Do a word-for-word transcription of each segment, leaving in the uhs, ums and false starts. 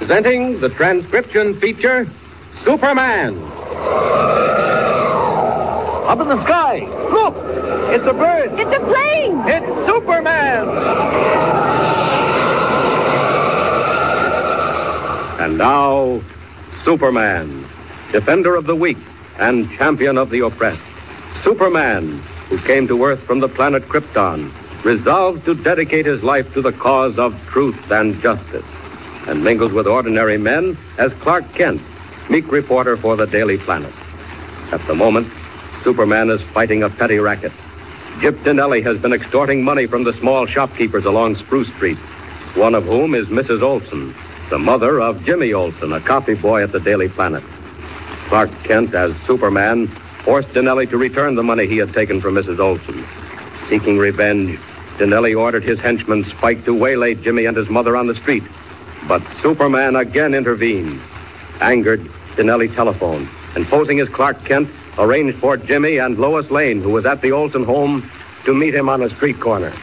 Presenting the transcription feature, Superman. Up in the sky. Look! It's a bird. It's a plane. It's Superman. And now, Superman, defender of the weak and champion of the oppressed. Superman, who came to Earth from the planet Krypton, resolved to dedicate his life to the cause of truth and justice, and mingled with ordinary men as Clark Kent, meek reporter for the Daily Planet. At the moment, Superman is fighting a petty racket. Gyp Dinelli has been extorting money from the small shopkeepers along Spruce Street, one of whom is Missus Olson, the mother of Jimmy Olson, a copy boy at the Daily Planet. Clark Kent, as Superman, forced Dinelli to return the money he had taken from Missus Olson. Seeking revenge, Dinelli ordered his henchman Spike to waylay Jimmy and his mother on the street. But Superman again intervened. Angered, Dinelli telephoned, and posing as Clark Kent, arranged for Jimmy and Lois Lane, who was at the Olson home, to meet him on a street corner.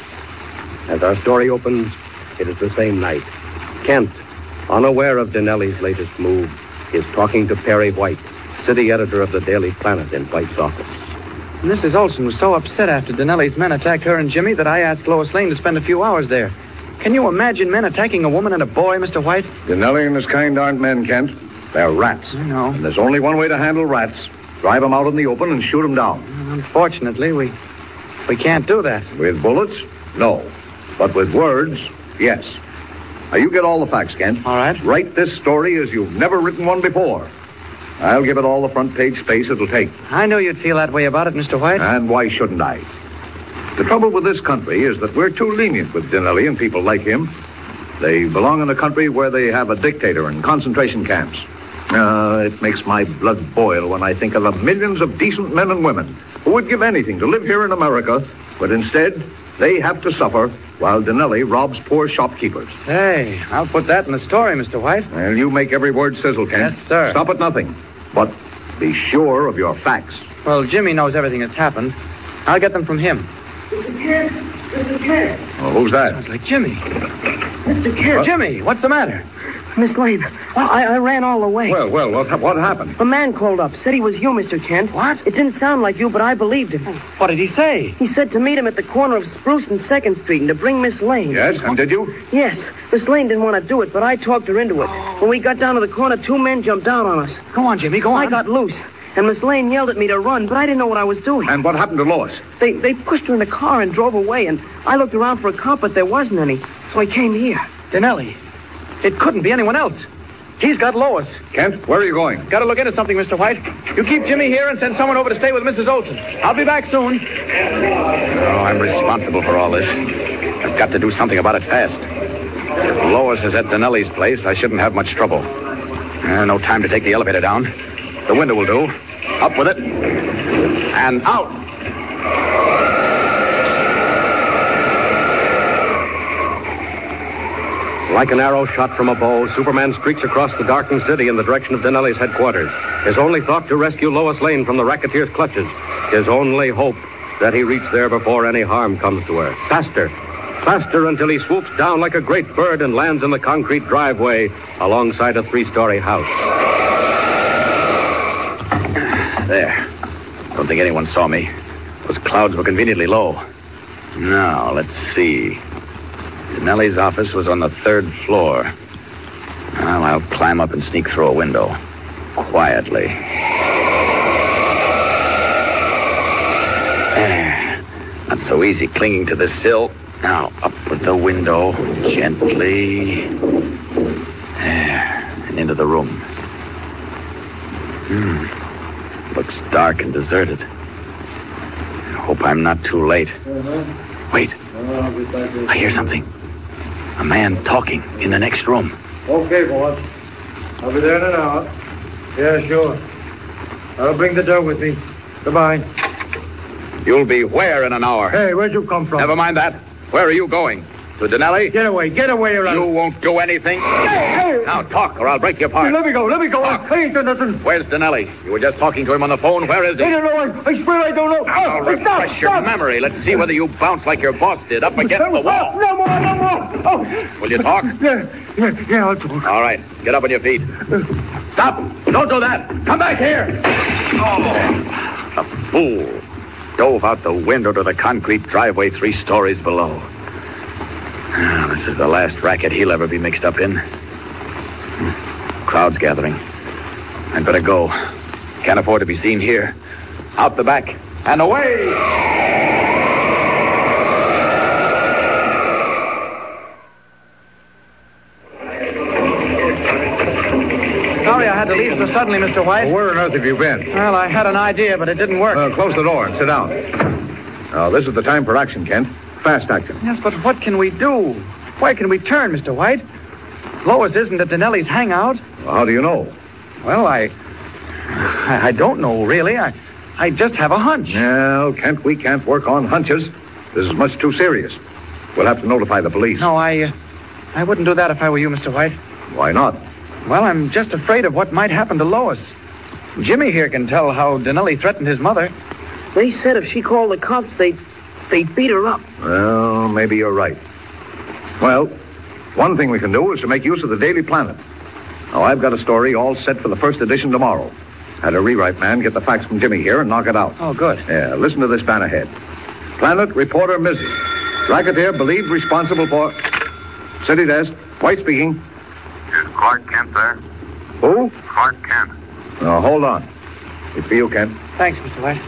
As our story opens, it is the same night. Kent, unaware of Dinelli's latest move, is talking to Perry White, city editor of the Daily Planet, in White's office. Missus Olson was so upset after Dinelli's men attacked her and Jimmy that I asked Lois Lane to spend a few hours there. Can you imagine men attacking a woman and a boy, Mister White? Dinelli and his kind aren't men, Kent. They're rats. I know. And there's only one way to handle rats. Drive them out in the open and shoot them down. Unfortunately, we we can't do that. With bullets? No. But with words, yes. Now, you get all the facts, Kent. All right. Write this story as you've never written one before. I'll give it all the front page space it'll take. I knew you'd feel that way about it, Mister White. And why shouldn't I? The trouble with this country is that we're too lenient with Dinelli and people like him. They belong in a country where they have a dictator and concentration camps. Uh, it makes my blood boil when I think of the millions of decent men and women who would give anything to live here in America, but instead they have to suffer while Dinelli robs poor shopkeepers. Hey, I'll put that in the story, Mister White. Well, you make every word sizzle, Kent. Yes, sir. Stop at nothing. But be sure of your facts. Well, Jimmy knows everything that's happened. I'll get them from him. Mister Kent! Mister Kent! Oh, who's that? Sounds like Jimmy. Mister Kent! What? Jimmy, what's the matter? Miss Lane, well, I, I ran all the way. Well, well, what, what happened? A man called up, said he was you, Mister Kent. What? It didn't sound like you, but I believed him. What did he say? He said to meet him at the corner of Spruce and second Street and to bring Miss Lane. Yes, and did you? Yes. Miss Lane didn't want to do it, but I talked her into it. When we got down to the corner, two men jumped out on us. Go on, Jimmy, go on. I got loose, and Miss Lane yelled at me to run, but I didn't know what I was doing. And what happened to Lois? They they pushed her in the car and drove away, and I looked around for a cop, but there wasn't any. So I came here. Dinelli. It couldn't be anyone else. He's got Lois. Kent, where are you going? Got to look into something, Mister White. You keep Jimmy here and send someone over to stay with Missus Olson. I'll be back soon. Oh, I'm responsible for all this. I've got to do something about it fast. If Lois is at Dinelli's place, I shouldn't have much trouble. Uh, no time to take the elevator down. The window will do. Up with it. And out. Like an arrow shot from a bow, Superman streaks across the darkened city in the direction of Dinelli's headquarters. His only thought to rescue Lois Lane from the racketeer's clutches. His only hope that he reach there before any harm comes to her. Faster, faster until he swoops down like a great bird and lands in the concrete driveway alongside a three-story house. There. Don't think anyone saw me. Those clouds were conveniently low. Now, let's see. Dinelli's office was on the third floor. Well, I'll climb up and sneak through a window. Quietly. There. Not so easy clinging to the sill. Now, up with the window. Gently. There. And into the room. Hmm. Looks dark and deserted. I hope I'm not too late. Wait. I hear something. A man talking in the next room. Okay, boss. I'll be there in an hour. Yeah, sure. I'll bring the dough with me. Goodbye. You'll be where in an hour? Hey, where'd you come from? Never mind that. Where are you going? To Dinelli? Get away. Get away, or You won't do anything. Hey, hey! Now talk, or I'll break your apart. Hey, let me go. Let me go. Talk. I ain't done nothing. Where's Dinelli? You were just talking to him on the phone. Where is he? I don't know. I, I swear I don't know. I'll Oh, refresh stop, your stop. memory. Let's see whether you bounce like your boss did up against the wall. No more. No more. Stop! Oh! Will you talk? Yeah, yeah, yeah, I'll talk. All right. Get up on your feet. Stop! Don't do that! Come back here! Oh, a fool. Dove out the window to the concrete driveway three stories below. Ah, this is the last racket he'll ever be mixed up in. Crowd's gathering. I'd better go. Can't afford to be seen here. Out the back and away! Sorry I had to leave so suddenly, Mister White. Well, where on earth have you been? Well, I had an idea, but it didn't work. Uh, close the door and sit down. Now, this is the time for action, Kent. Fast action. Yes, but what can we do? Where can we turn, Mister White? Lois isn't at Denelli's hangout. Well, how do you know? Well, I... I, I don't know, really. I, I just have a hunch. No, Kent, we can't work on hunches. This is much too serious. We'll have to notify the police. No, I... Uh, I wouldn't do that if I were you, Mister White. Why not? Well, I'm just afraid of what might happen to Lois. Jimmy here can tell how Denelli threatened his mother. They said if she called the cops, they'd, they'd beat her up. Well, maybe you're right. Well, one thing we can do is to make use of the Daily Planet. Now, I've got a story all set for the first edition tomorrow. Had a rewrite man get the facts from Jimmy here and knock it out. Oh, good. Yeah, listen to this banner head. Planet reporter Missy. Racketeer believed responsible for... City desk. White speaking. Is Clark Kent there? Who? Clark Kent. Now, hold on. It's for you, Kent. Thanks, Mister White.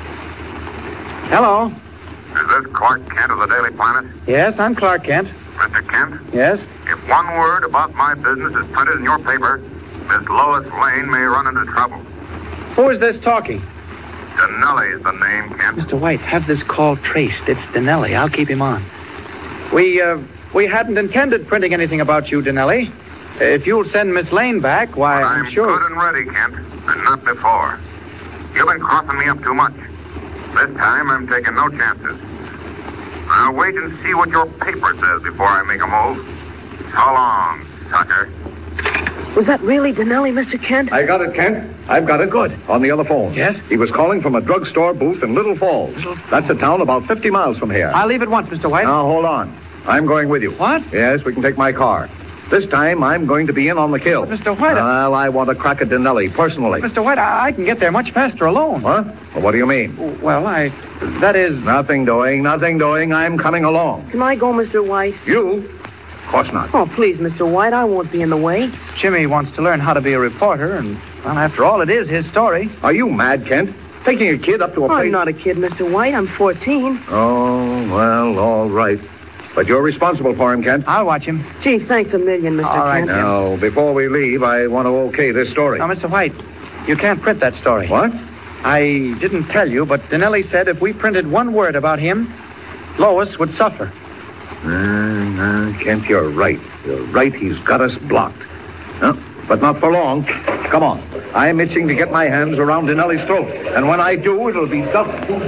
Hello. Is this Clark Kent of the Daily Planet? Yes, I'm Clark Kent. Mister Kent? Yes? If one word about my business is printed in your paper, Miss Lois Lane may run into trouble. Who is this talking? Denelli is the name, Kent. Mister White, have this call traced. It's Denelli. I'll keep him on. We, uh, we hadn't intended printing anything about you, Denelli. If you'll send Miss Lane back, why, But I'm, I'm sure... good and ready, Kent, and not before. You've been crossing me up too much. This time, I'm taking no chances. I'll wait and see what your paper says before I make a move. So long, sucker. Was that really Denelli, Mister Kent? I got it, Kent. I've got it. Good. On the other phone. Yes? He was calling from a drugstore booth in Little Falls. Little Falls. That's a town about fifty miles from here. I'll leave at once, Mister White. Now, hold on. I'm going with you. What? Yes, we can take my car. This time, I'm going to be in on the kill. But Mister White... I- Well, I want to crack at Denelli, personally. Mister White, I-, I can get there much faster alone. What? Well, what do you mean? Well, I... That is... Nothing doing, nothing doing. I'm coming along. Can I go, Mister White? You? Of course not. Oh, please, Mister White, I won't be in the way. Jimmy wants to learn how to be a reporter, and, well, after all, it is his story. Are you mad, Kent? Taking a kid up to a place... I'm not a kid, Mister White. I'm fourteen. Oh, well, all right. But you're responsible for him, Kent. I'll watch him. Gee, thanks a million, Mister All right, Kent. Now, before we leave, I want to okay this story. Now, Mister White, you can't print that story. What? I didn't tell you, but Denelli said if we printed one word about him, Lois would suffer. Uh, uh, Kent, you're right. You're right. He's got us blocked. No, but not for long. Come on. I'm itching to get my hands around Denelli's throat. And when I do, it'll be just too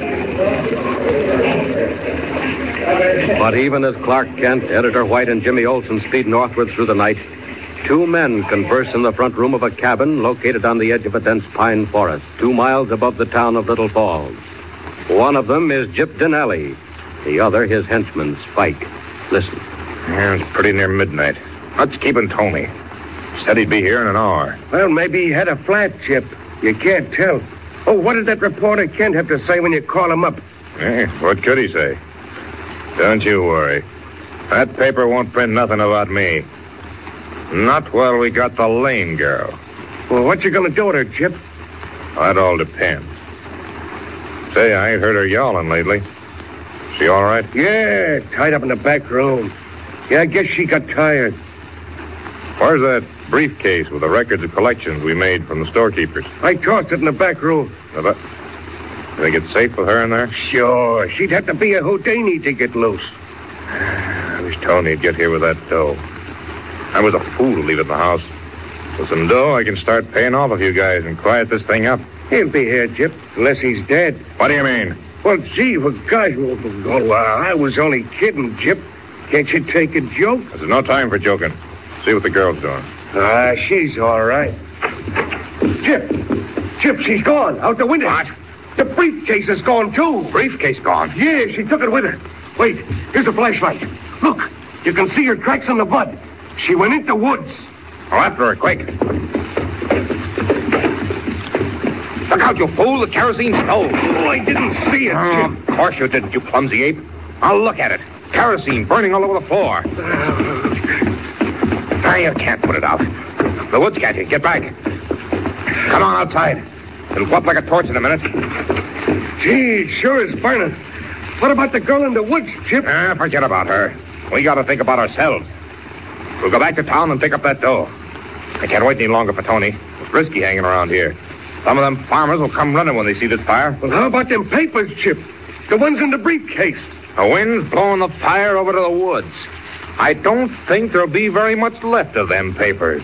bad. But even as Clark Kent, Editor White, and Jimmy Olsen speed northward through the night, two men converse in the front room of a cabin located on the edge of a dense pine forest, two miles above the town of Little Falls. One of them is Gyp Denelli. The other, his henchman, Spike. Listen. Yeah, it's pretty near midnight. What's keeping Tony? Said he'd be here in an hour. Well, maybe he had a flat, Chip. You can't tell. Oh, what did that reporter Kent have to say when you call him up? Hey, what could he say? Don't you worry. That paper won't print nothing about me. Not while we got the Lane girl. Well, what you gonna do with her, Chip? That all depends. Say, I ain't heard her yawling lately. She all right? Yeah, tied up in the back room. Yeah, I guess she got tired. Where's that briefcase with the records of collections we made from the storekeepers? I tossed it in the back room. Now, that... You think it's safe with her in there? Sure. She'd have to be a Houdini to get loose. I wish Tony'd get here with that dough. I was a fool to leave it in the house. With some dough, I can start paying off a few guys and quiet this thing up. He'll be here, Chip, unless he's dead. What do you mean? Well, gee, for gosh, oh, uh, I was only kidding, Chip. Can't you take a joke? There's no time for joking. See what the girl's doing. Ah, she's all right. Chip, Chip, she's gone, out the window. What? The briefcase is gone, too. Briefcase gone? Yeah, she took it with her. Wait, here's a flashlight. Look, You can see her tracks in the mud. She went into the woods. Oh, after her, quick. Look out, you fool. The kerosene stove. Oh, I didn't see it, Oh, Chip. of course you didn't, you clumsy ape. I'll look at it. Kerosene burning all over the floor. Now you can't put it out. The woods can't you. Get back. Come on outside. It'll go up like a torch in a minute. Gee, it sure is burning. What about the girl in the woods, Chip? Ah, forget about her. We got to think about ourselves. We'll go back to town and pick up that dough. I can't wait any longer for Tony. It's risky hanging around here. Some of them farmers will come running when they see this fire. Well, how about them papers, Chip? The ones in the briefcase. The wind's blowing the fire over to the woods. I don't think there'll be very much left of them papers.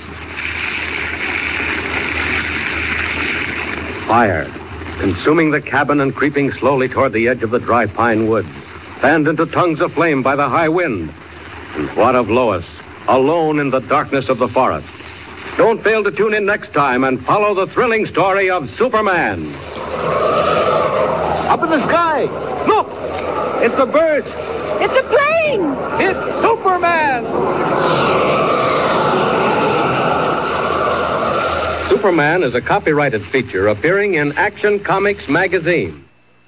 Fire, consuming the cabin and creeping slowly toward the edge of the dry pine woods, fanned into tongues of flame by the high wind. And what of Lois, alone in the darkness of the forest? Don't fail to tune in next time and follow the thrilling story of Superman. Up in the sky. Look! It's a bird. It's a plane! It's Superman! Superman is a copyrighted feature appearing in Action Comics magazine.